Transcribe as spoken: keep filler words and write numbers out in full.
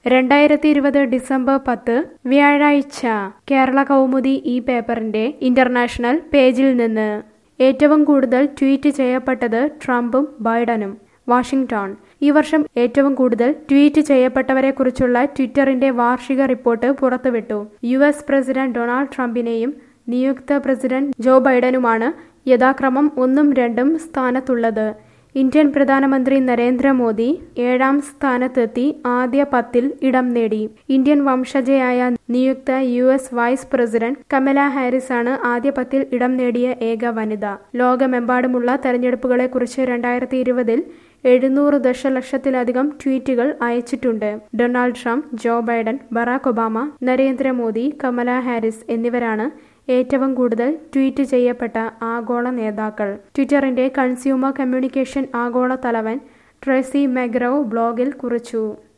രണ്ടായിരത്തി ഇരുപത് ഡിസംബർ പത്ത് വ്യാഴാഴ്ച കേരള കൗമുദി ഈ പേപ്പറിന്റെ ഇന്റർനാഷണൽ പേജിൽ നിന്ന് ഏറ്റവും കൂടുതൽ ട്വീറ്റ് ചെയ്യപ്പെട്ടത് ട്രംപും ബൈഡനും. വാഷിംഗ്ടൺ. ഈ വർഷം ഏറ്റവും കൂടുതൽ ട്വീറ്റ് ചെയ്യപ്പെട്ടവരെക്കുറിച്ചുള്ള ട്വിറ്ററിന്റെ വാർഷിക റിപ്പോർട്ട് പുറത്തുവിട്ടു. യു എസ് പ്രസിഡന്റ് ഡൊണാൾഡ് ട്രംപിനെയും നിയുക്ത പ്രസിഡന്റ് ജോ ബൈഡനുമാണ് യഥാക്രമം ഒന്നും രണ്ടും സ്ഥാനത്തുള്ളത്. ഇന്ത്യൻ പ്രധാനമന്ത്രി നരേന്ദ്രമോദി ഏഴാം സ്ഥാനത്തെത്തി ആദ്യ പത്തിൽ ഇടം നേടി. ഇന്ത്യൻ വംശജയായ നിയുക്ത U S vice president Kamala ഹാരിസാണ് ആദ്യ പത്തിൽ ഇടം നേടിയ ഏക വനിത. ലോകമെമ്പാടുമുള്ള തെരഞ്ഞെടുപ്പുകളെക്കുറിച്ച് രണ്ടായിരത്തി ഇരുപതിൽ എഴുന്നൂറ് ദശലക്ഷത്തിലധികം ട്വീറ്റുകൾ അയച്ചിട്ടുണ്ട്. Donald Trump, Joe Biden, Barack Obama, Narendra Modi, Kamala Haris എന്നിവരാണ് ഏറ്റവും കൂടുതൽ ട്വീറ്റ് ചെയ്യപ്പെട്ട ആഗോള നേതാക്കൾ. ട്വിറ്ററിന്റെ കൺസ്യൂമർ കമ്മ്യൂണിക്കേഷൻ ആഗോള തലവൻ ട്രേസി മെഗ്രോ ബ്ലോഗിൽ കുറിച്ചു.